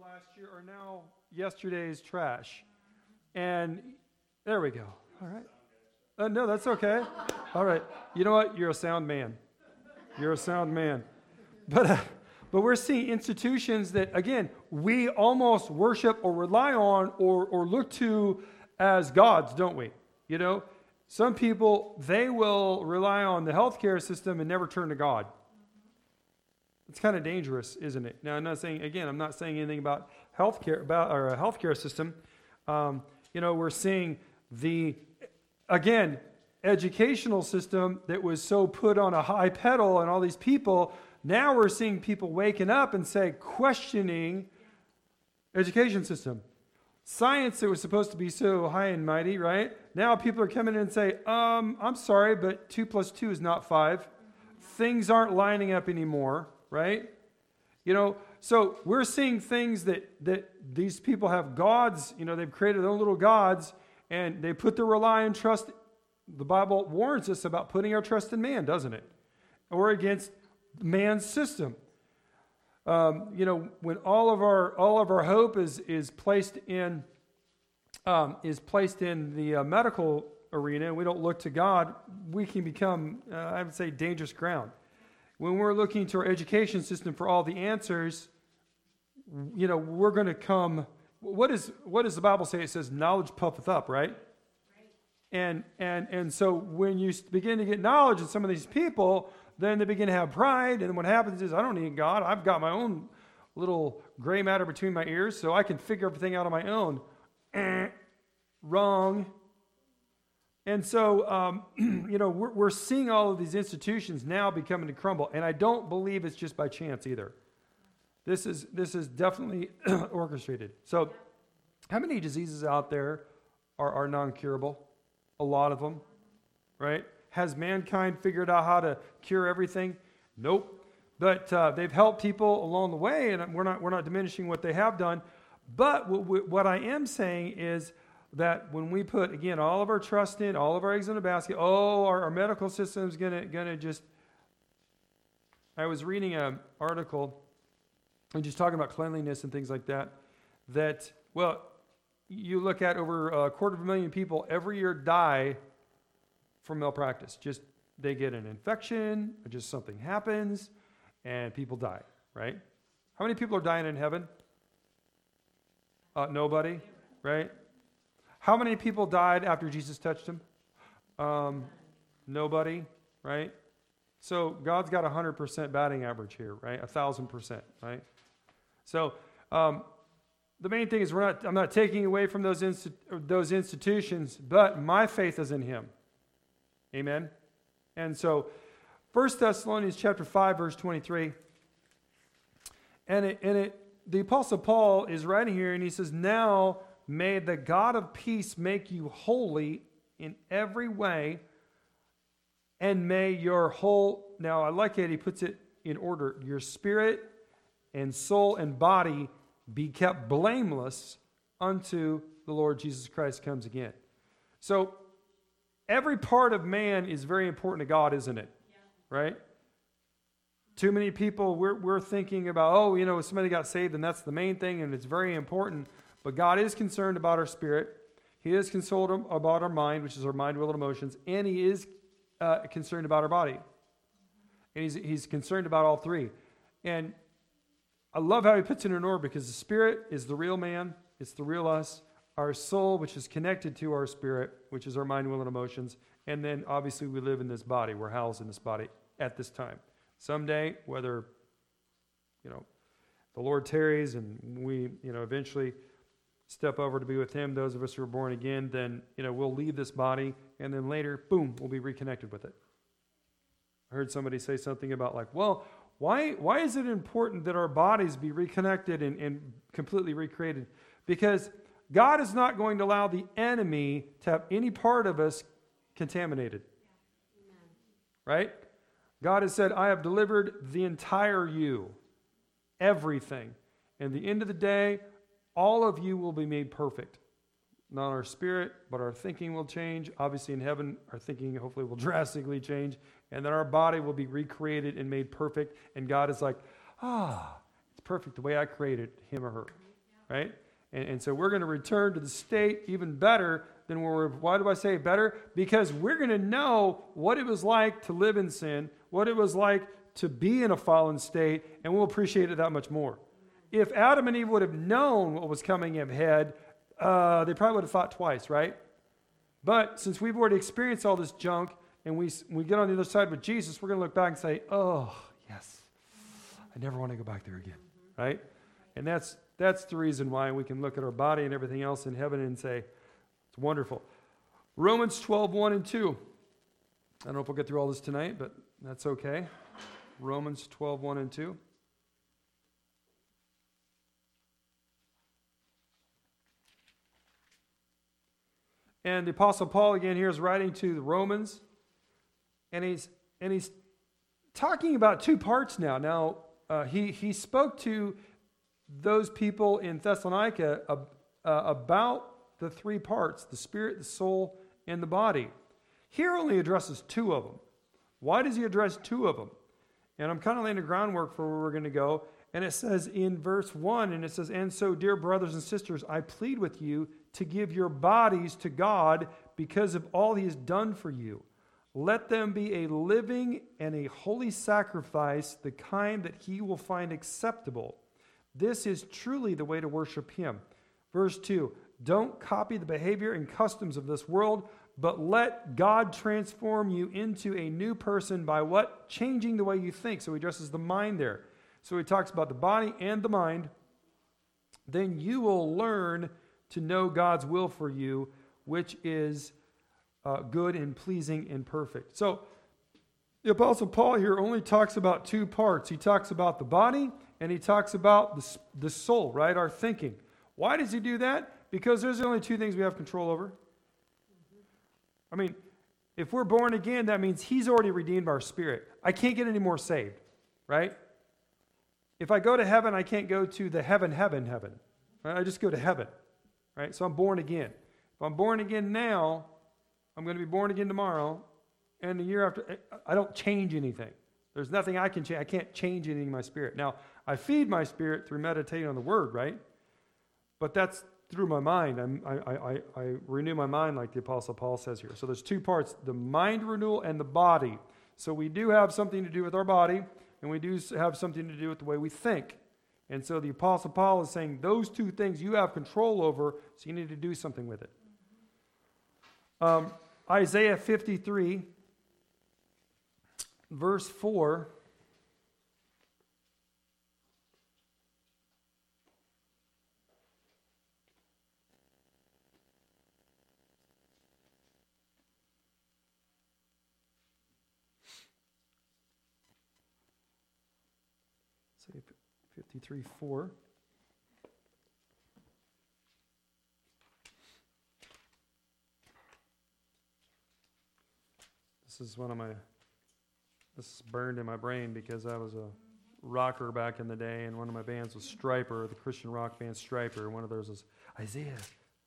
last year are now yesterday's trash. And there we go. All right. No, that's okay. All right. You know what? You're a sound man. You're a sound man. But we're seeing institutions that, again, we almost worship or rely on or look to as gods, don't we? You know, some people, they will rely on the healthcare system and never turn to God. It's kind of dangerous, isn't it? Now, I'm not saying anything about healthcare, about our healthcare system. We're seeing the, again, educational system that was so put on a high pedal and all these people. Now we're seeing people waking up and questioning education system. Science that was supposed to be so high and mighty, right? Now people are coming in and say, I'm sorry, but 2 + 2 is not 5. Things aren't lining up anymore, right? So we're seeing things that these people have gods, they've created their own little gods, and they put their rely and trust. The Bible warns us about putting our trust in man, doesn't it? Or against man's system. When all of our hope is placed in the medical arena, and we don't look to God, we can become, I would say, dangerous ground. When we're looking to our education system for all the answers, we're going to come. What does the Bible say? It says, "Knowledge puffeth up," right? And so when you begin to get knowledge of some of these people, then they begin to have pride, and what happens is, I don't need God. I've got my own little gray matter between my ears, so I can figure everything out on my own. Wrong. And so, we're seeing all of these institutions now beginning to crumble, and I don't believe it's just by chance either. This is definitely orchestrated. So, how many diseases out there are non-curable? A lot of them, right? Has mankind figured out how to cure everything? Nope. But they've helped people along the way, and we're not diminishing what they have done. But what I am saying is that when we put, again, all of our trust in, all of our eggs in a basket, our medical system's gonna just. I was reading an article and just talking about cleanliness and things like that. You look at over 250,000 people every year die from malpractice. Just they get an infection, or just something happens, and people die, right? How many people are dying in heaven? Nobody, right? How many people died after Jesus touched them? Nobody, right? So God's got 100% batting average here, right? 1,000%, right? So the main thing is I'm not taking away from those institutions, but my faith is in Him. Amen. And so 1 Thessalonians chapter 5, verse 23. The Apostle Paul is writing here, and he says, "Now may the God of peace make you holy in every way, and may your whole," now I like it, he puts it in order, "your spirit and soul and body be kept blameless unto the Lord Jesus Christ comes again." So every part of man is very important to God, isn't it? Yeah. Right? Too many people, we're thinking about, somebody got saved and that's the main thing and it's very important. But God is concerned about our spirit. He is concerned about our mind, which is our mind, will, and emotions. And He is concerned about our body. And He's concerned about all three. And I love how He puts it in order, because the spirit is the real man. It's the real us. Our soul, which is connected to our spirit, which is our mind, will, and emotions. And then obviously we live in this body. We're housed in this body at this time. Someday, whether, the Lord tarries and we, eventually step over to be with Him, those of us who are born again, then, we'll leave this body, and then later, boom, we'll be reconnected with it. I heard somebody say something about why is it important that our bodies be reconnected and completely recreated? Because God is not going to allow the enemy to have any part of us contaminated. Yeah. Right? God has said, "I have delivered the entire you, everything. And at the end of the day, all of you will be made perfect." Not our spirit, but our thinking will change. Obviously in heaven, our thinking hopefully will drastically change. And then our body will be recreated and made perfect. And God is like, it's perfect the way I created him or her. right? And so we're going to return to the state even better than where we're. Why do I say better? Because we're going to know what it was like to live in sin, what it was like to be in a fallen state, and we'll appreciate it that much more. If Adam and Eve would have known what was coming ahead, they probably would have thought twice, right? But since we've already experienced all this junk, and we get on the other side with Jesus, we're going to look back and say, oh, yes, I never want to go back there again, right? And that's the reason why we can look at our body and everything else in heaven and say, it's wonderful. Romans 12:1 and 2. I don't know if we'll get through all this tonight, but that's okay. Romans 12:1 and 2. And the Apostle Paul again here is writing to the Romans, and he's talking about two parts now. Now he spoke to those people in Thessalonica about the three parts: the spirit, the soul, and the body. Here only addresses two of them. Why does he address two of them? And I'm kind of laying the groundwork for where we're going to go. And it says in verse 1, and it says, "And so, dear brothers and sisters, I plead with you to give your bodies to God because of all he has done for you. Let them be a living and a holy sacrifice, the kind that he will find acceptable. This is truly the way to worship him." Verse 2, "Don't copy the behavior and customs of this world, but let God transform you into a new person by what? Changing the way you think." So he addresses the mind there. So he talks about the body and the mind. "Then you will learn to know God's will for you, which is good and pleasing and perfect." So the Apostle Paul here only talks about two parts. He talks about the body and he talks about the soul, right? Our thinking. Why does he do that? Because there's only two things we have control over. I mean, if we're born again, that means he's already redeemed our spirit. I can't get any more saved, right? If I go to heaven, I can't go to the heaven. Right? I just go to heaven, right? So I'm born again. If I'm born again now, I'm going to be born again tomorrow, and the year after, I don't change anything. There's nothing I can change. I can't change anything in my spirit. Now, I feed my spirit through meditating on the Word, right? But that's through my mind. I renew my mind like the Apostle Paul says here. So there's two parts, the mind renewal and the body. So we do have something to do with our body, and we do have something to do with the way we think. And so the Apostle Paul is saying those two things you have control over, so you need to do something with it. Isaiah 53, verse 4. Say 53:4. This is burned in my brain because I was a rocker back in the day, and one of my bands was Stryper, the Christian rock band Stryper. One of theirs was Isaiah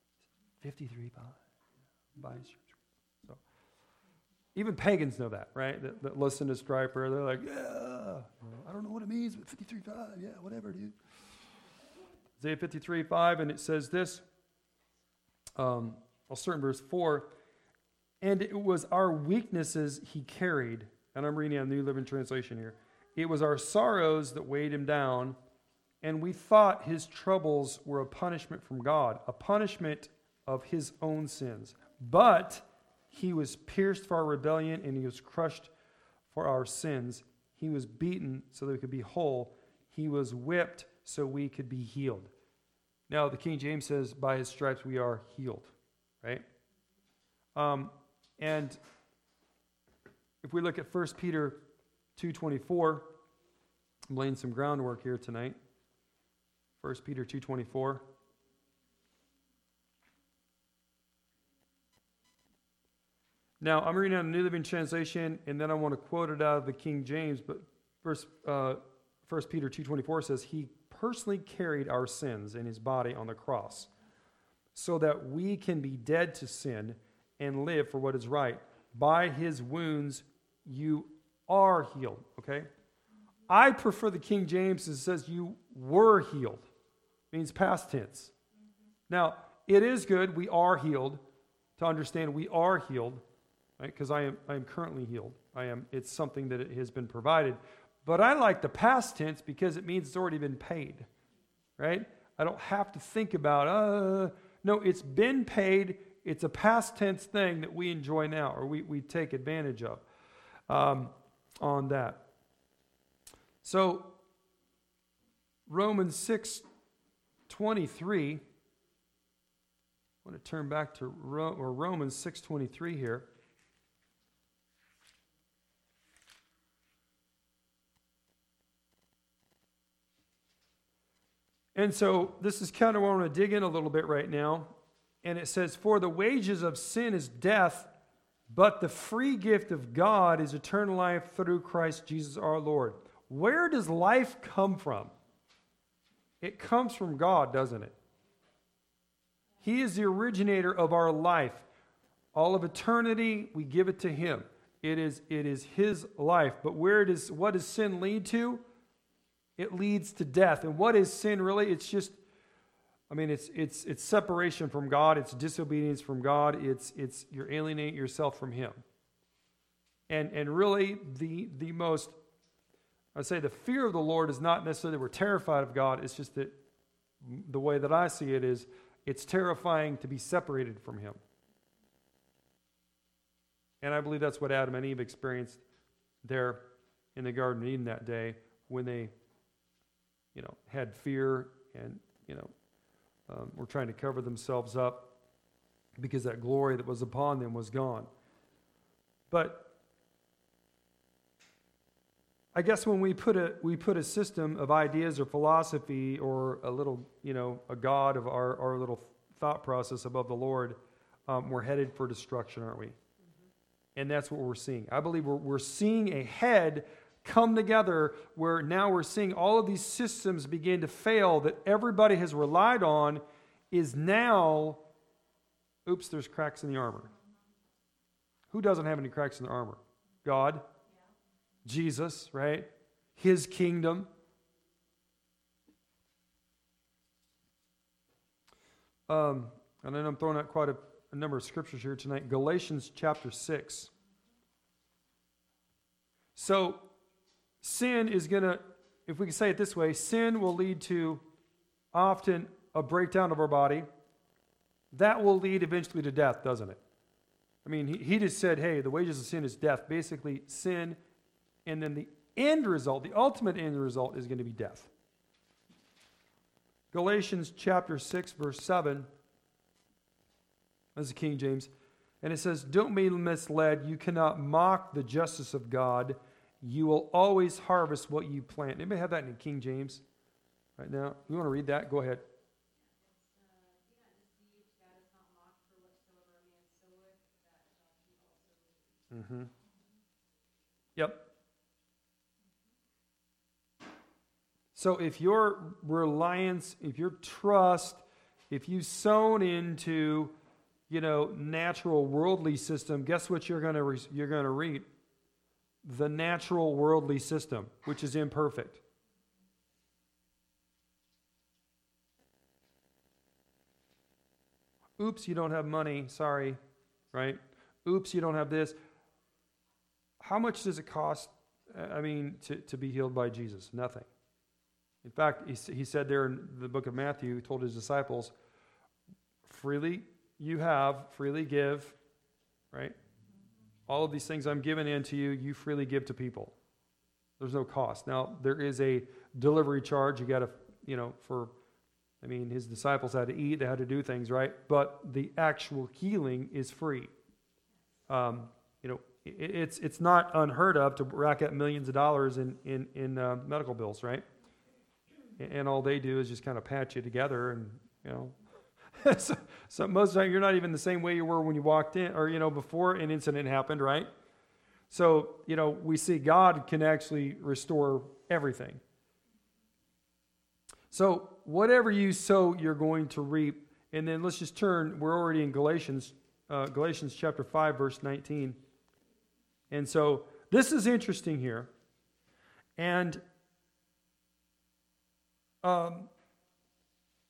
53:5. So even pagans know that, right? That listen to Stryper, they're like, yeah, I don't know what it means, but 53:5, yeah, whatever, dude. Isaiah 53:5, and it says this. I'll start in verse 4. "And it was our weaknesses he carried." And I'm reading a New Living Translation here. "It was our sorrows that weighed him down, and we thought his troubles were a punishment from God, a punishment of his own sins. But he was pierced for our rebellion, and he was crushed for our sins. He was beaten so that we could be whole. He was whipped so we could be healed." Now, the King James says, "By his stripes we are healed," right? And if we look at 1 Peter 2:24, I'm laying some groundwork here tonight. 1 Peter 2:24. Now, I'm reading out a New Living Translation, and then I want to quote it out of the King James, but 1 Peter 2:24 says, "He personally carried our sins in his body on the cross, so that we can be dead to sin and live for what is right. By his wounds you are healed." Okay? I prefer the King James that says you were healed. means past tense. Now, it is good, we are healed, to understand we are healed, right? Because I am currently healed. It's something that has been provided. But I like the past tense because it means it's already been paid, right? I don't have to think about, no, it's been paid. It's a past tense thing that we enjoy now, or we take advantage of on that. So, Romans 6:23. I want to turn back to Romans 6:23 here. And so this is kind of where I want to dig in a little bit right now. And it says, "For the wages of sin is death, but the free gift of God is eternal life through Christ Jesus our Lord." Where does life come from? It comes from God, doesn't it? He is the originator of our life. All of eternity, we give it to Him. It is His life. But what does sin lead to? It leads to death. And what is sin really? It's just, it's separation from God. It's disobedience from God. It's you're alienating yourself from Him. And really, the most, I say the fear of the Lord is not necessarily that we're terrified of God. It's just that the way that I see it is, it's terrifying to be separated from Him. And I believe that's what Adam and Eve experienced there in the Garden of Eden that day when they, had fear and, were trying to cover themselves up because that glory that was upon them was gone. But I guess when we put a system of ideas or philosophy or a little, a God of our little thought process above the Lord, we're headed for destruction, aren't we? And that's what we're seeing. I believe we're seeing a head come together where now we're seeing all of these systems begin to fail that everybody has relied on is now, there's cracks in the armor. Who doesn't have any cracks in the armor? God. Jesus, right? His kingdom. And then I'm throwing out quite a number of scriptures here tonight. Galatians chapter 6. So, sin is going to, if we can say it this way, sin will lead to often a breakdown of our body. That will lead eventually to death, doesn't it? He just said, hey, the wages of sin is death. Basically, sin. And then the end result, the ultimate end result is going to be death. Galatians chapter 6, verse 7. That's the King James. And it says, "Don't be misled. You cannot mock the justice of God. You will always harvest what you plant." Anybody have that in the King James right now? You want to read that? Go ahead. Mm-hmm. Yep. So if your reliance, if your trust, if you sown into, natural worldly system, guess what you're going to reap? The natural worldly system, which is imperfect. Oops, you don't have money. Sorry, right? Oops, you don't have this. How much does it cost? To be healed by Jesus? Nothing. In fact, he said there in the book of Matthew, he told his disciples, freely you have, freely give, right? All of these things I'm giving into you, you freely give to people. There's no cost. Now, there is a delivery charge. You got to, his disciples had to eat, they had to do things, right? But the actual healing is free. It's not unheard of to rack up millions of dollars in medical bills, right? And all they do is just kind of patch you together, and so most of the time you're not even the same way you were when you walked in, or before an incident happened, right? So we see God can actually restore everything. So whatever you sow, you're going to reap. And then let's just turn. We're already in Galatians chapter 5, verse 19. And so this is interesting here, and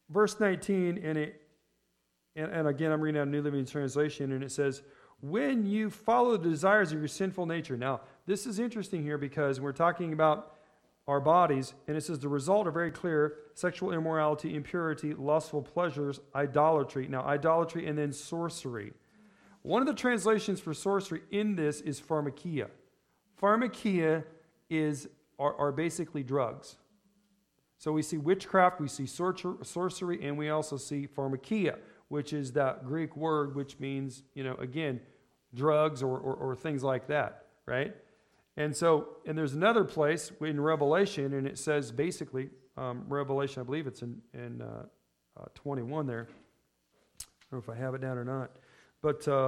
verse 19, and again, I'm reading out New Living Translation, and it says, when you follow the desires of your sinful nature. Now, this is interesting here because we're talking about our bodies, and it says the result are very clear: sexual immorality, impurity, lustful pleasures, idolatry. Now, idolatry and then sorcery. One of the translations for sorcery in this is pharmakia. Pharmakia are basically drugs. So we see witchcraft, we see sorcery, and we also see pharmakia, which is that Greek word which means, again, drugs or things like that, right? And there's another place in Revelation, and it says basically, Revelation, I believe it's in 21 there. I don't know if I have it down or not. But, did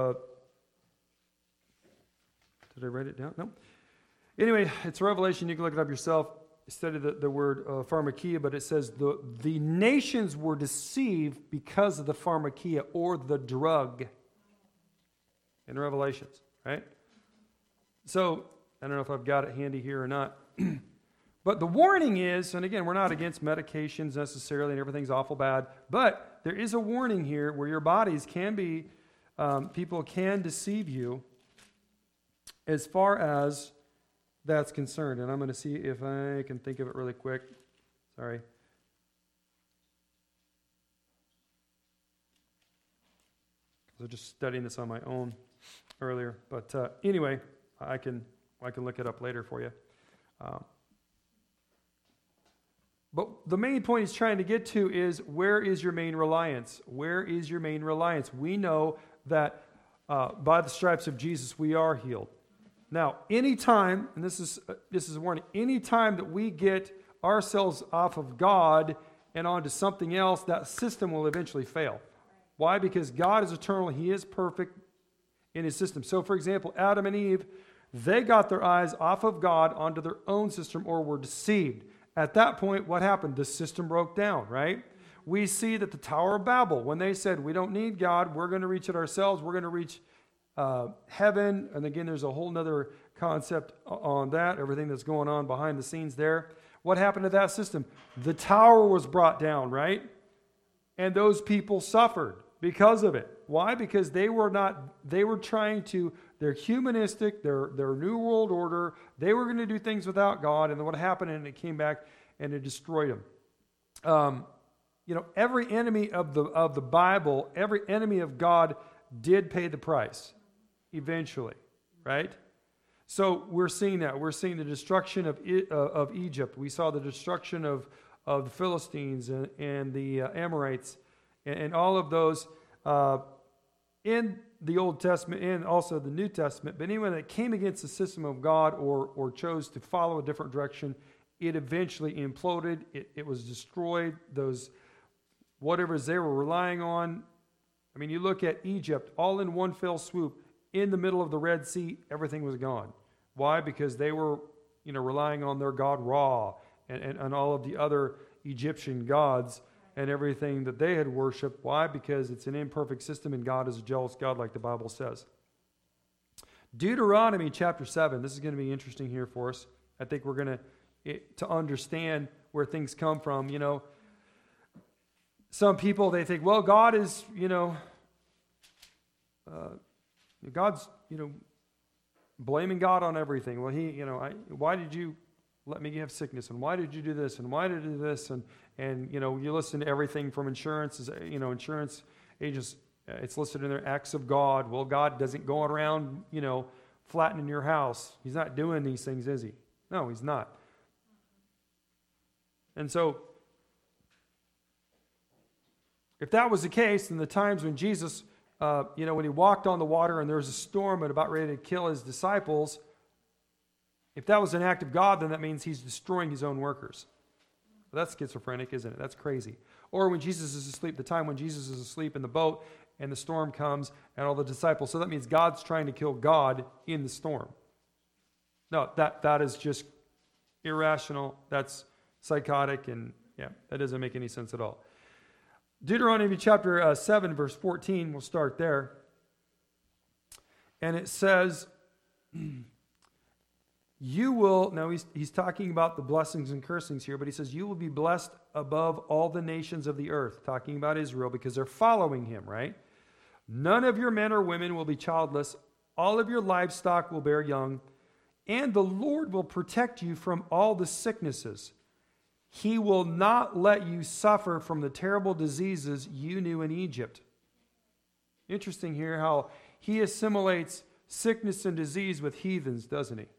I write it down? No. Anyway, it's Revelation. You can look it up yourself. Study the word pharmakia, but it says the nations were deceived because of the pharmakia, or the drug, in Revelations, right? So, I don't know if I've got it handy here or not. But the warning is, and again, we're not against medications necessarily, and everything's awful bad, but there is a warning here where your bodies can be, people can deceive you as far as that's concerned. And I'm going to see if I can think of it really quick. Sorry. I was just studying this on my own earlier. But anyway, I can look it up later for you. But the main point he's trying to get to is, where is your main reliance? Where is your main reliance? We know that by the stripes of Jesus we are healed. Now, anytime, and this is a warning, anytime that we get ourselves off of God and onto something else, that system will eventually fail. Why? Because God is eternal. He is perfect in his system. So, for example, Adam and Eve, they got their eyes off of God onto their own system, or were deceived. At that point, what happened? The system broke down, right? We see that the Tower of Babel, when they said, we don't need God, we're going to reach it ourselves, we're going to reach heaven, and again, there's a whole other concept on that, everything that's going on behind the scenes there. What happened to that system? The tower was brought down, right? And those people suffered because of it. Why? Because they were trying to, they're humanistic, they're New World Order, they were going to do things without God, and then what happened, and it came back and it destroyed them. Every enemy of the Bible, every enemy of God did pay the price eventually, right? So we're seeing that. We're seeing the destruction of Egypt. We saw the destruction of the Philistines and the Amorites and all of those in the Old Testament and also the New Testament. But anyone that came against the system of God or chose to follow a different direction, it eventually imploded. It was destroyed. Those whatever they were relying on. I mean, you look at Egypt, all in one fell swoop, in the middle of the Red Sea, everything was gone. Why? Because they were, relying on their god Ra and all of the other Egyptian gods and everything that they had worshipped. Why? Because it's an imperfect system, and God is a jealous God, like the Bible says. Deuteronomy chapter 7. This is going to be interesting here for us. I think we're going to understand where things come from. Some people, they think, well, God is, God's, blaming God on everything. Well, why did you let me have sickness? And why did you do this? And why did you do this? And you listen to everything from insurance, insurance agents, it's listed in their acts of God. Well, God doesn't go around, flattening your house. He's not doing these things, is he? No, he's not. And so, if that was the case, in the times when Jesus, when he walked on the water and there was a storm and about ready to kill his disciples, if that was an act of God, then that means he's destroying his own workers. Well, that's schizophrenic, isn't it? That's crazy. Or when Jesus is asleep, the time when Jesus is asleep in the boat and the storm comes and all the disciples. So that means God's trying to kill God in the storm. No, that is just irrational. That's psychotic, and that doesn't make any sense at all. Deuteronomy chapter 7, verse 14, we'll start there. And it says, You will, now he's talking about the blessings and cursings here, but he says, you will be blessed above all the nations of the earth, talking about Israel because they're following him, right? None of your men or women will be childless. All of your livestock will bear young, and the Lord will protect you from all the sicknesses. He will not let you suffer from the terrible diseases you knew in Egypt. Interesting here how he assimilates sickness and disease with heathens, doesn't he?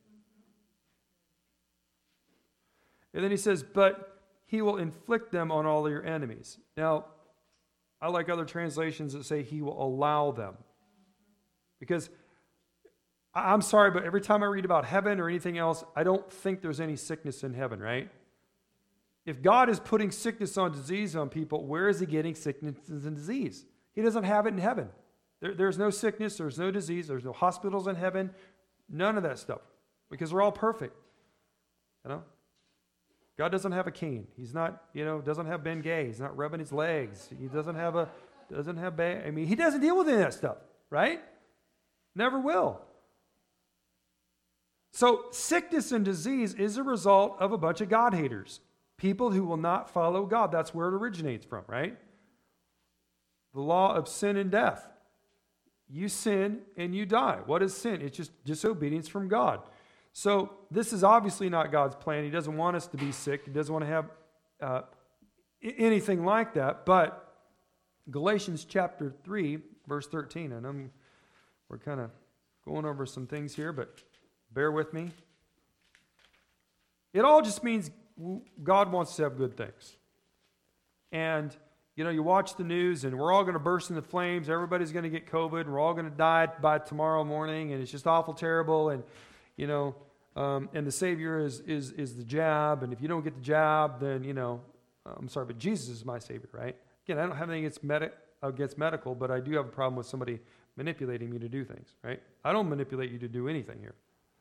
And then he says, but he will inflict them on all your enemies. Now, I like other translations that say he will allow them. Because, I'm sorry, but every time I read about heaven or anything else, I don't think there's any sickness in heaven, right? If God is putting sickness on disease on people, where is he getting sickness and disease? He doesn't have it in heaven. There's no sickness, there's no disease, there's no hospitals in heaven, none of that stuff. Because we're all perfect. You know? God doesn't have a cane. He's not, doesn't have Ben Gay. He's not rubbing his legs. He doesn't have he doesn't deal with any of that stuff, right? Never will. So sickness and disease is a result of a bunch of God haters. People who will not follow God. That's where it originates from, right? The law of sin and death. You sin and you die. What is sin? It's just disobedience from God. So this is obviously not God's plan. He doesn't want us to be sick. He doesn't want to have anything like that. But Galatians chapter 3, verse 13, and we're kind of going over some things here, but bear with me. It all just means God wants to have good things. And, you watch the news and we're all going to burst into flames. Everybody's going to get COVID. And we're all going to die by tomorrow morning. And it's just awful terrible. And, and the Savior is the jab. And if you don't get the jab, then, I'm sorry, but Jesus is my Savior, right? Again, I don't have anything against medical, but I do have a problem with somebody manipulating me to do things, right? I don't manipulate you to do anything here.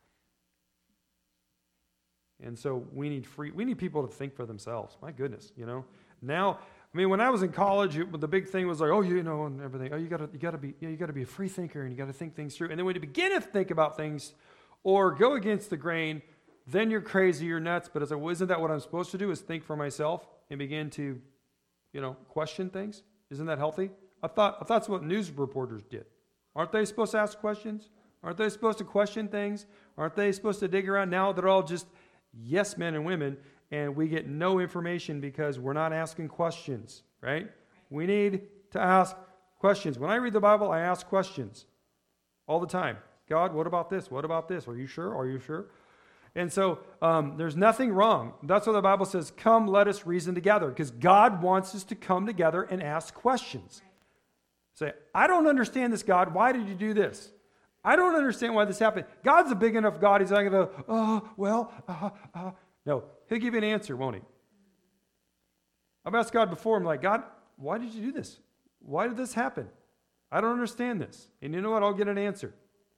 And so we need people to think for themselves. My goodness, Now, when I was in college, the big thing was like, and everything. Oh, you got to be a free thinker, and you got to think things through. And then when you begin to think about things or go against the grain, then you're crazy, you're nuts. But isn't that what I'm supposed to do? Is think for myself and begin to, question things? Isn't that healthy? I thought that's what news reporters did. Aren't they supposed to ask questions? Aren't they supposed to question things? Aren't they supposed to dig around? Now they're all just yes men and women, and we get no information because we're not asking questions, right? We need to ask questions. When I read the Bible, I ask questions all the time. God, what about this? What about this? Are you sure? Are you sure? And so there's nothing wrong. That's what the Bible says, come, let us reason together, because God wants us to come together and ask questions. Say, I don't understand this, God. Why did you do this? I don't understand why this happened. God's a big enough God. He's not going to, No, he'll give you an answer, won't he? I've asked God before. I'm like, God, why did you do this? Why did this happen? I don't understand this. And you know what? I'll get an answer.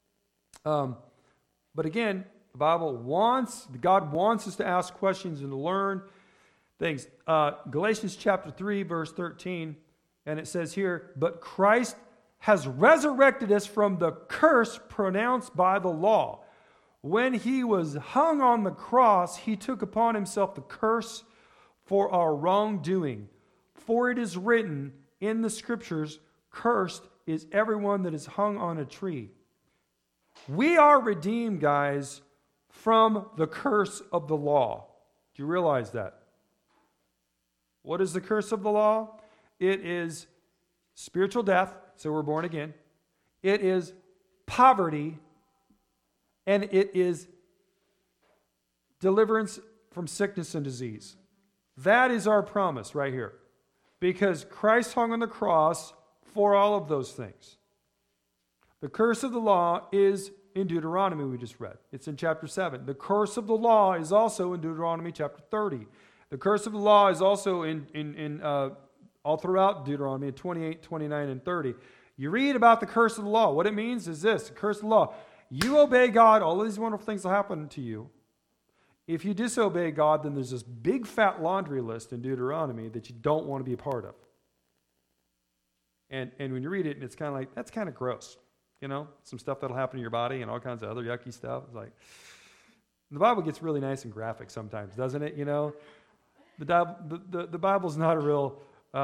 But again, God wants us to ask questions and to learn things. Galatians chapter 3, verse 13, and it says here, but Christ has resurrected us from the curse pronounced by the law. When he was hung on the cross, he took upon himself the curse for our wrongdoing. For it is written in the scriptures, cursed is everyone that is hung on a tree. We are redeemed, guys, from the curse of the law. Do you realize that? What is the curse of the law? It is spiritual death, so we're born again. It is poverty, and it is deliverance from sickness and disease. That is our promise right here. Because Christ hung on the cross for all of those things. The curse of the law is in Deuteronomy we just read. It's in chapter 7. The curse of the law is also in Deuteronomy chapter 30. The curse of the law is also in all throughout Deuteronomy 28, 29, and 30. You read about the curse of the law. What it means is this, the curse of the law. You obey God, all of these wonderful things will happen to you. If you disobey God, then there's this big fat laundry list in Deuteronomy that you don't want to be a part of. And when you read it, and it's kind of like, that's kind of gross. Some stuff that'll happen to your body and all kinds of other yucky stuff. It's like, The Bible gets really nice and graphic sometimes, doesn't it? You know, the Bible's not a real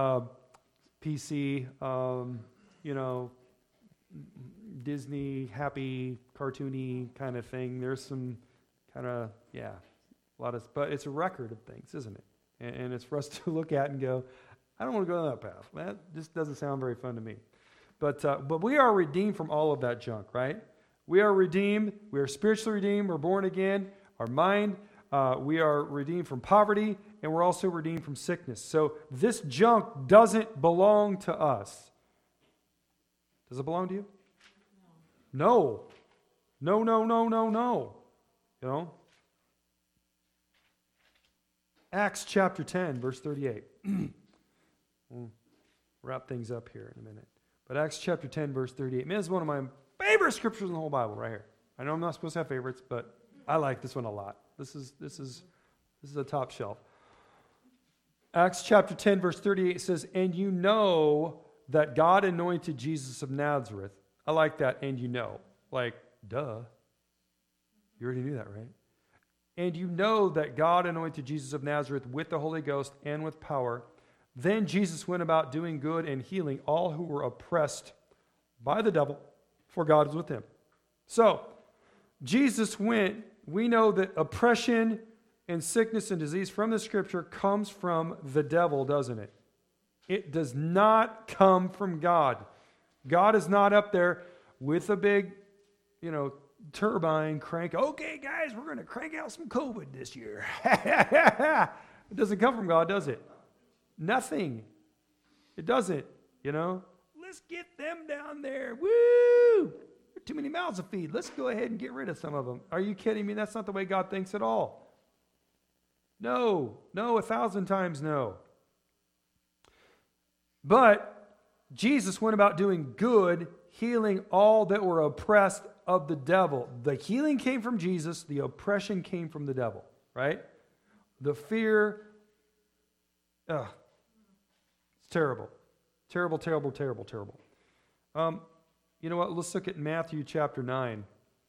PC, you know, Disney, happy, cartoony kind of thing. There's some kind of, a lot of, but it's a record of things, isn't it? And it's for us to look at and go, I don't want to go down that path. That just doesn't sound very fun to me. But we are redeemed from all of that junk, right? We are redeemed. We are spiritually redeemed. We're born again. Our mind, we are redeemed from poverty, and we're also redeemed from sickness. So this junk doesn't belong to us. Does it belong to you? No. No, no, no, no, no. You know? Acts chapter 10, verse 38. We'll wrap things up here in a minute. But Acts chapter 10, verse 38. Man, this is one of my favorite scriptures in the whole Bible right here. I know I'm not supposed to have favorites, but I like this one a lot. This is a top shelf. Acts chapter 10, verse 38 says, and you know that God anointed Jesus of Nazareth. I like that, and you know. Like, duh. You already knew that, right? And you know that God anointed Jesus of Nazareth with the Holy Ghost and with power. Then Jesus went about doing good and healing all who were oppressed by the devil, for God is with him. So, Jesus went. We know that oppression and sickness and disease from the Scripture comes from the devil, doesn't it? It does not come from God. God is not up there with a big, turbine crank. Okay, guys, we're going to crank out some COVID this year. It doesn't come from God, does it? Nothing. It doesn't, Let's get them down there. Woo! Too many mouths to feed. Let's go ahead and get rid of some of them. Are you kidding me? That's not the way God thinks at all. No, 1,000 times no. But Jesus went about doing good, healing all that were oppressed of the devil. The healing came from Jesus. The oppression came from the devil, right? The fear, it's terrible. Terrible, terrible, terrible, terrible. You know what? Let's look at Matthew chapter 9.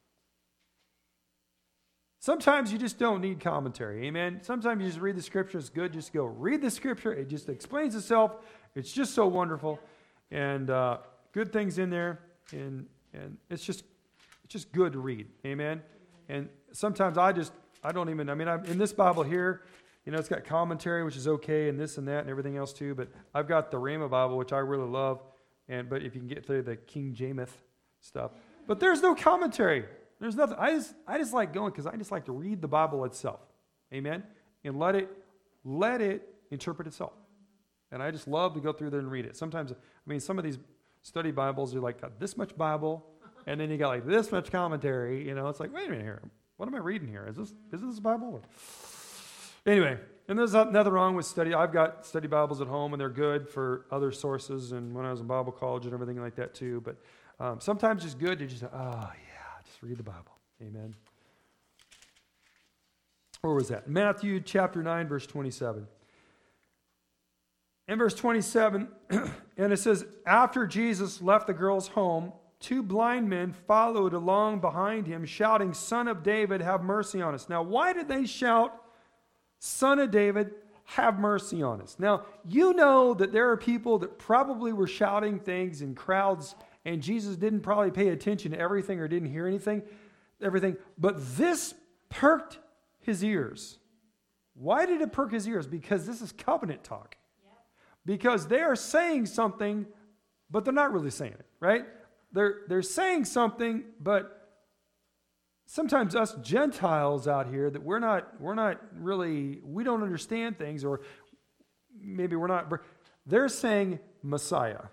Sometimes you just don't need commentary, amen? Sometimes you just read the Scripture. It's good just to go read the Scripture. It just explains itself. It's just so wonderful. And good things in there. And it's just good to read, amen? And sometimes in this Bible here, it's got commentary, which is okay, and this and that and everything else too. But I've got the Rhema Bible, which I really love. But if you can get through the King James stuff. But there's no commentary. There's nothing. I just like going because I just like to read the Bible itself. Amen? And let it interpret itself. And I just love to go through there and read it. Sometimes, some of these study Bibles are like got this much Bible, and then you got like this much commentary. It's like, wait a minute here. What am I reading here? Is this Bible? Anyway, and there's nothing wrong with study. I've got study Bibles at home, and they're good for other sources, and when I was in Bible college and everything like that too. But sometimes it's good to just, just read the Bible. Amen. Where was that? Matthew chapter 9, verse 27. In verse 27, and it says, after Jesus left the girl's home, 2 blind men followed along behind him, shouting, Son of David, have mercy on us. Now, why did they shout, Son of David, have mercy on us? Now, you know that there are people that probably were shouting things in crowds, and Jesus didn't probably pay attention to everything or didn't hear everything. But this perked his ears. Why did it perk his ears? Because this is covenant talk. Yep. Because they are saying something, but they're not really saying it, right? They're saying something, but sometimes us Gentiles out here that we're not really, we don't understand things, or maybe we're not, they're saying Messiah.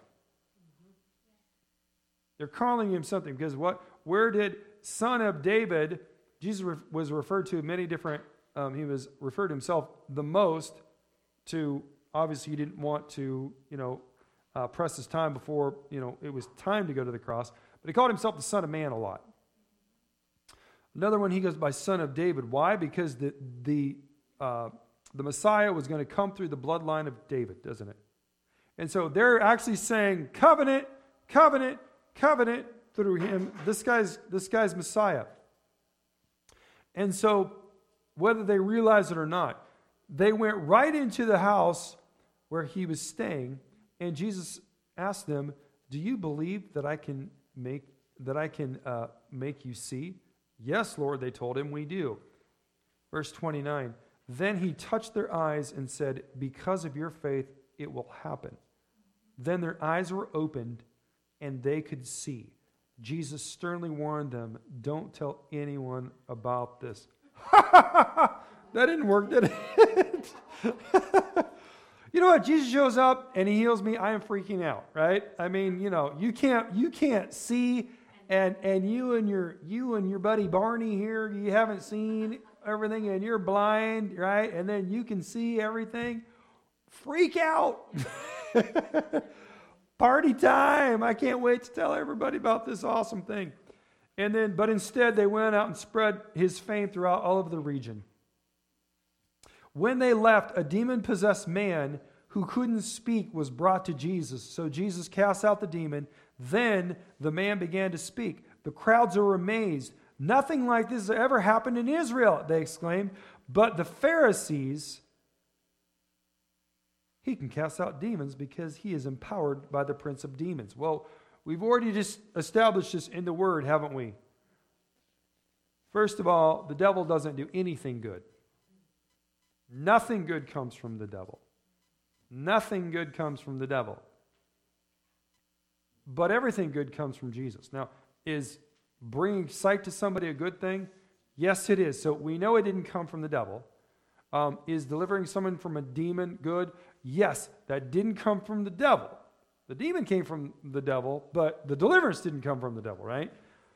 They're calling him something because where did Son of David, Jesus was referred to many different, he was referred to himself the most to, obviously he didn't want to, press his time before, it was time to go to the cross, but he called himself the Son of Man a lot. Another one, he goes by Son of David. Why? Because the Messiah was going to come through the bloodline of David, doesn't it? And so they're actually saying covenant, covenant through him. This guy's Messiah. And so, whether they realized it or not, they went right into the house where he was staying, and Jesus asked them, "Do you believe that I can make you see?" "Yes, Lord," they told him, "we do." Verse 29, then he touched their eyes and said, "Because of your faith, it will happen." Then their eyes were opened and they could see. Jesus sternly warned them, "Don't tell anyone about this." That didn't work, did it? You know what? Jesus shows up and he heals me. I am freaking out, right? I mean, you can't see, and you and your buddy Barney here, you haven't seen everything, and you're blind, right? And then you can see everything. Freak out. Party time. I can't wait to tell everybody about this awesome thing. But instead they went out and spread his fame throughout all of the region. When they left, a demon-possessed man who couldn't speak was brought to Jesus. So Jesus cast out the demon. Then the man began to speak. The crowds were amazed. "Nothing like this has ever happened in Israel," they exclaimed. But the Pharisees, "He can cast out demons because he is empowered by the prince of demons." Well, we've already just established this in the Word, haven't we? First of all, the devil doesn't do anything good. Nothing good comes from the devil. Nothing good comes from the devil. But everything good comes from Jesus. Now, is bringing sight to somebody a good thing? Yes, it is. So we know it didn't come from the devil. Is delivering someone from a demon good? Yes, that didn't come from the devil. The demon came from the devil, but the deliverance didn't come from the devil, right?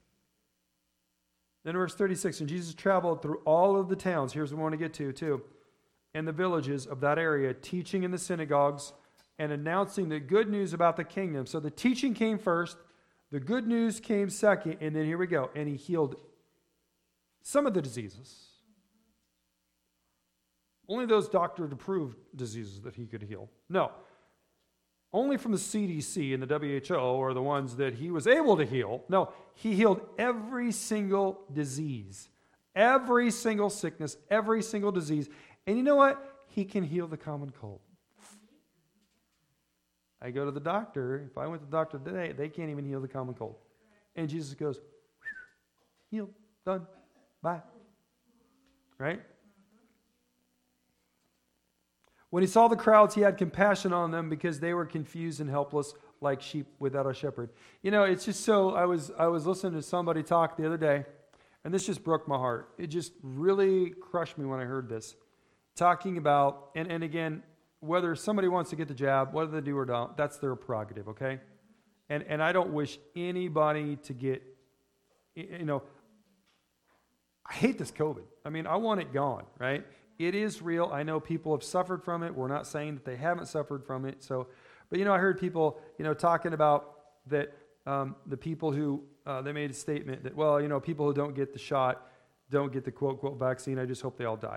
Then verse 36, and Jesus traveled through all of the towns, here's what we want to get to too, and the villages of that area, teaching in the synagogues and announcing the good news about the kingdom. So the teaching came first, the good news came second, and then here we go. And he healed some of the diseases. Only those doctor-approved diseases that he could heal. No. Only from the CDC and the WHO are the ones that he was able to heal. No, he healed every single disease, every single sickness, every single disease. And you know what? He can heal the common cold. I go to the doctor. If I went to the doctor today, they can't even heal the common cold. And Jesus goes, healed, done, bye. Right? When he saw the crowds, he had compassion on them because they were confused and helpless like sheep without a shepherd. You know, it's just so, I was listening to somebody talk the other day, and this just broke my heart. It just really crushed me when I heard this. Talking about, and again, whether somebody wants to get the jab, whether they do or don't, that's their prerogative, okay? And I don't wish anybody to get, I hate this COVID. I mean, I want it gone, right? It is real. I know people have suffered from it. We're not saying that they haven't suffered from it. So, but I heard people, talking about that the people who, they made a statement that, well, people who don't get the shot, don't get the quote, quote, vaccine, I just hope they all die.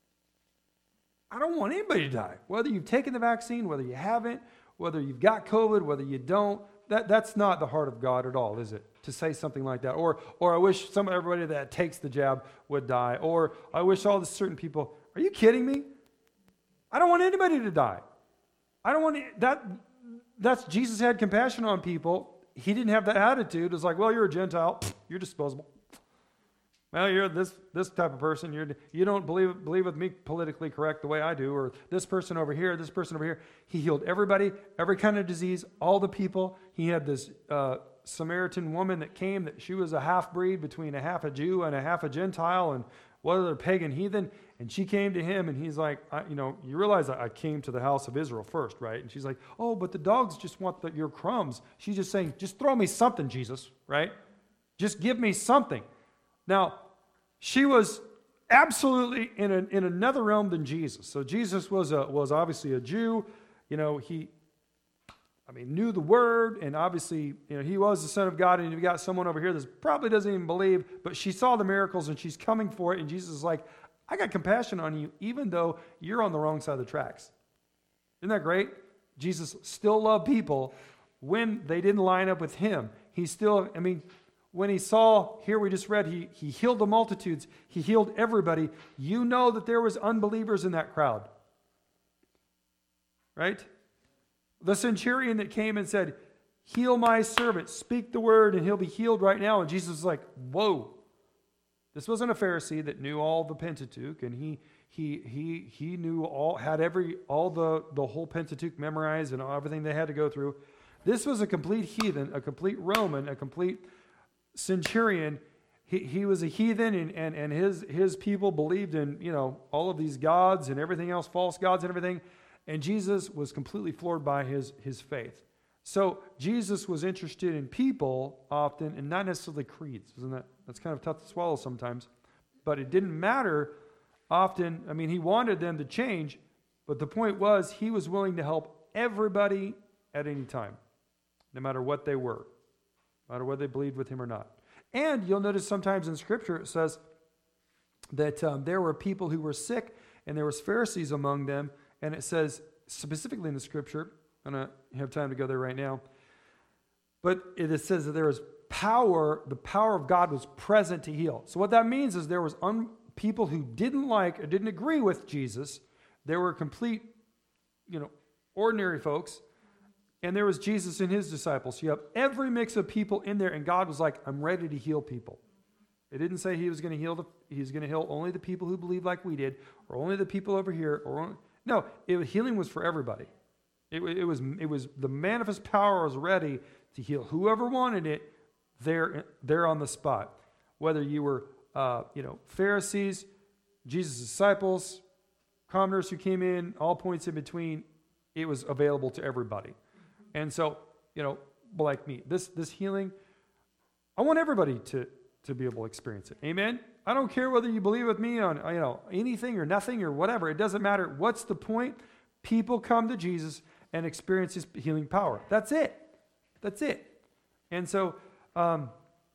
I don't want anybody to die. Whether you've taken the vaccine, whether you haven't, whether you've got COVID, whether you don't, that's not the heart of God at all, is it? To say something like that. Or I wish everybody that takes the jab would die. Or I wish all the certain people, are you kidding me? I don't want anybody to die. I don't want that's Jesus had compassion on people. He didn't have that attitude. It's like, well, you're a Gentile. You're disposable. Well, you're this type of person. You don't believe with me politically correct the way I do, or this person over here, this person over here. He healed everybody, every kind of disease, all the people. He had this Samaritan woman that came, that she was a half-breed between a half a Jew and a half a Gentile, and what other pagan heathen, and she came to him, and he's like, you realize I came to the house of Israel first, right? And she's like, oh, but the dogs just want your crumbs. She's just saying, just throw me something, Jesus, right? Just give me something. Now, she was absolutely in another realm than Jesus. So Jesus was obviously a Jew. He knew the word, and obviously, he was the Son of God, and you've got someone over here that probably doesn't even believe, but she saw the miracles, and she's coming for it, and Jesus is like, I got compassion on you, even though you're on the wrong side of the tracks. Isn't that great? Jesus still loved people when they didn't line up with him. He still, when he saw, here we just read, he healed the multitudes. He healed everybody. You know that there was unbelievers in that crowd. Right? The centurion that came and said, heal my servant, speak the word, and he'll be healed right now. And Jesus was like, whoa. This wasn't a Pharisee that knew all the Pentateuch, and he knew all the whole Pentateuch memorized and everything they had to go through. This was a complete heathen, a complete Roman, a complete centurion. He was a heathen, and his people believed in, all of these gods and everything else, false gods and everything. And Jesus was completely floored by his faith. So Jesus was interested in people often, and not necessarily creeds. That's kind of tough to swallow sometimes. But it didn't matter often. I mean, he wanted them to change, but the point was he was willing to help everybody at any time, no matter what they were, no matter whether they believed with him or not. And you'll notice sometimes in Scripture it says that there were people who were sick, and there was Pharisees among them, and it says specifically in the Scripture, I don't have time to go there right now, but it says that there was power, the power of God was present to heal. So what that means is there was people who didn't like or didn't agree with Jesus. There were complete, ordinary folks, and there was Jesus and his disciples. So you have every mix of people in there, and God was like, I'm ready to heal people. It didn't say he was going to heal only the people who believed like we did, or only the people over here, no, healing was for everybody. It was the manifest power was ready to heal whoever wanted it. There on the spot, whether you were Pharisees, Jesus' disciples, commoners who came in, all points in between, it was available to everybody. And so like me, this healing, I want everybody to be able to experience it. Amen. I don't care whether you believe with me on anything or nothing or whatever. It doesn't matter. What's the point? People come to Jesus and experience his healing power. That's it. And so, and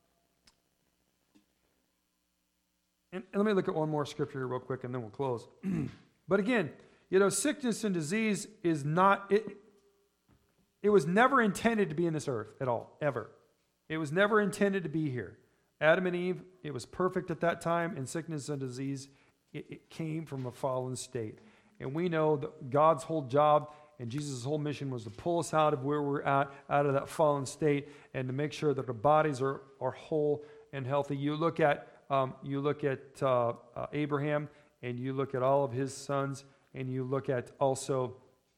let me look at one more scripture here real quick, and then we'll close. But again, sickness and disease is not, it was never intended to be in this earth at all, ever. It was never intended to be here. Adam and Eve, it was perfect at that time, and sickness and disease, it came from a fallen state. And we know that God's whole job and Jesus' whole mission was to pull us out of where we're at, out of that fallen state, and to make sure that our bodies are whole and healthy. You look at Abraham, and you look at all of his sons, and you look at also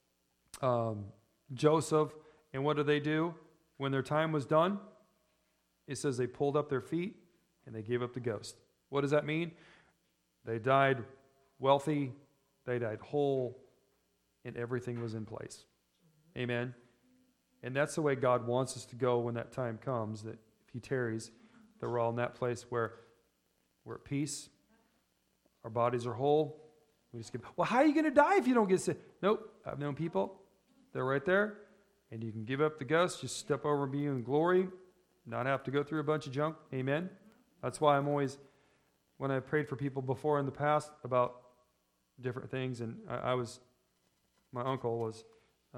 Joseph, and what do? When their time was done, it says they pulled up their feet and they gave up the ghost. What does that mean? They died wealthy, they died whole, and everything was in place. Amen. And that's the way God wants us to go when that time comes, that if he tarries, that we're all in that place where we're at peace, our bodies are whole. We just well, how are you going to die if you don't get sick? Nope. I've known people. They're right there. And you can give up the ghost, just step over and be in glory, not have to go through a bunch of junk. Amen. That's why I'm always, when I prayed for people before in the past about different things, and my uncle was,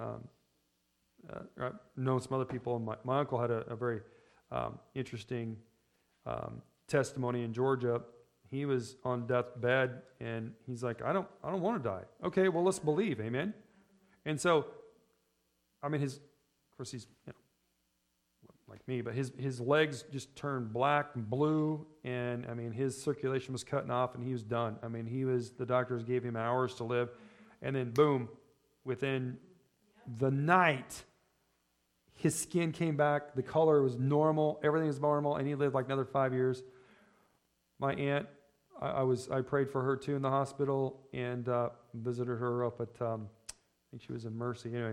I've known some other people, and my uncle had a very interesting testimony in Georgia. He was on deathbed, and he's like, I don't want to die. Okay, well, let's believe, amen? And so, I mean, of course, he's like me, but his legs just turned black and blue, and I mean, his circulation was cutting off, and he was done. I mean, the doctors gave him hours to live, and then boom, within the night, his skin came back, the color was normal, everything was normal, and he lived like another 5 years. My aunt, I prayed for her too in the hospital, and visited her up at, I think she was in Mercy. Anyway,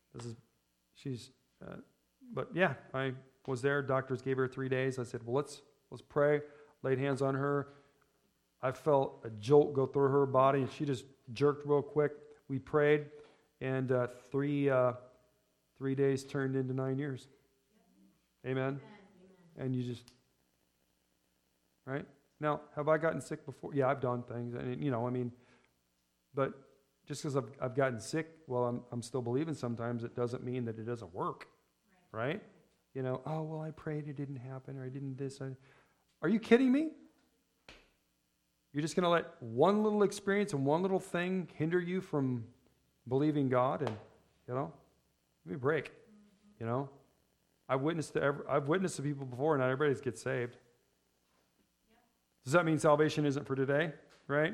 but yeah, I was there. Doctors gave her 3 days. I said, well, let's pray. Laid hands on her. I felt a jolt go through her body, and she just jerked real quick. We prayed, and 3 days turned into 9 years. Amen. And you just, right? Now, have I gotten sick before? Yeah, I've done things, and but just because I've gotten sick, well, I'm still believing sometimes, it doesn't mean that it doesn't work, right? oh, well, I prayed, it didn't happen, or I didn't this. Are you kidding me? You're just going to let one little experience and one little thing hinder you from believing God? And, give me a break, I've witnessed to people before, not everybody gets saved. Does that mean salvation isn't for today, right?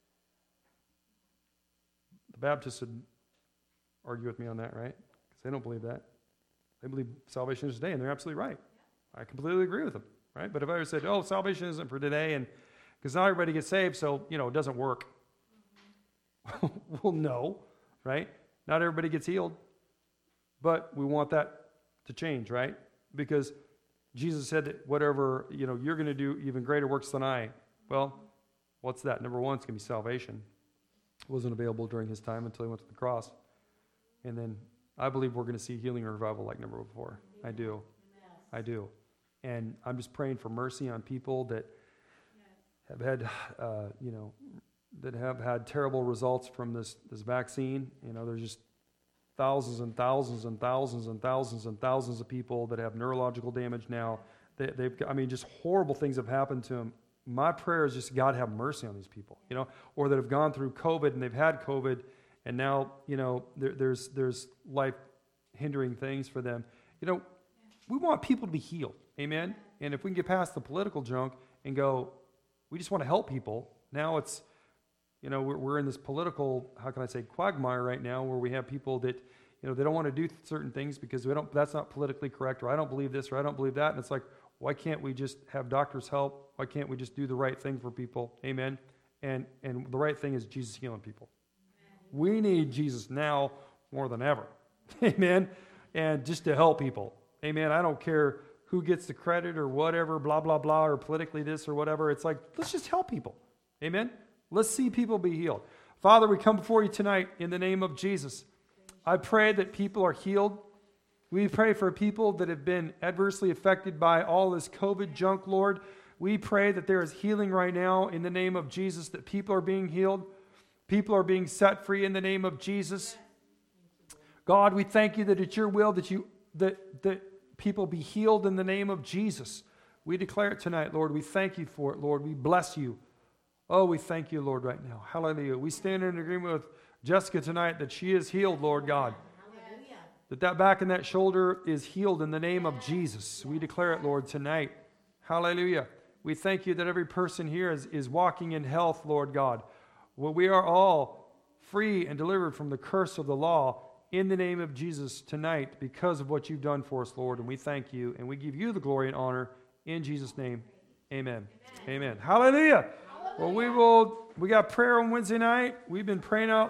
The Baptists would argue with me on that, right? Because they don't believe that. They believe salvation is today, and they're absolutely right. I completely agree with them, right? But if I ever said, oh, salvation isn't for today, and because not everybody gets saved, so, it doesn't work. Well, no, right? Not everybody gets healed. But we want that to change, right? Because Jesus said that whatever, you're going to do even greater works than I. Well, what's that? Number one, it's going to be salvation. It wasn't available during his time until he went to the cross. And then I believe we're going to see healing and revival like never before. I do. And I'm just praying for mercy on people that have had, that have had terrible results from this vaccine. There's just thousands and thousands and thousands and thousands and thousands of people that have neurological damage now. Just horrible things have happened to them. My prayer is just God have mercy on these people, or that have gone through COVID and they've had COVID, and now, there's life-hindering things for them. We want people to be healed, amen? And if we can get past the political junk and go, we just want to help people. Now it's, we're in this political, quagmire right now, where we have people that, they don't want to do certain things because that's not politically correct, or I don't believe this, or I don't believe that. And it's like, why can't we just have doctors help? Why can't we just do the right thing for people? Amen? And the right thing is Jesus healing people. We need Jesus now more than ever. Amen? And just to help people. Amen? I don't care who gets the credit or whatever, blah, blah, blah, or politically this or whatever. It's like, let's just help people. Amen? Let's see people be healed. Father, we come before you tonight in the name of Jesus. I pray that people are healed. We pray for people that have been adversely affected by all this COVID junk, Lord. We pray that there is healing right now in the name of Jesus, that people are being healed. People are being set free in the name of Jesus. God, we thank you that it's your will that people be healed in the name of Jesus. We declare it tonight, Lord. We thank you for it, Lord. We bless you. Oh, we thank you, Lord, right now. Hallelujah. We stand in agreement with Jessica tonight that she is healed, Lord God. That back and that shoulder is healed in the name of Jesus. We declare it, Lord, tonight. Hallelujah. We thank you that every person here is walking in health, Lord God. Well, we are all free and delivered from the curse of the law in the name of Jesus tonight because of what you've done for us, Lord. And we thank you and we give you the glory and honor in Jesus' name. Amen. Amen. Hallelujah. Well, we got prayer on Wednesday night. We've been praying up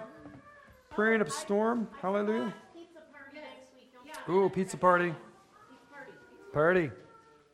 a storm. Hallelujah. Ooh, pizza party. Party.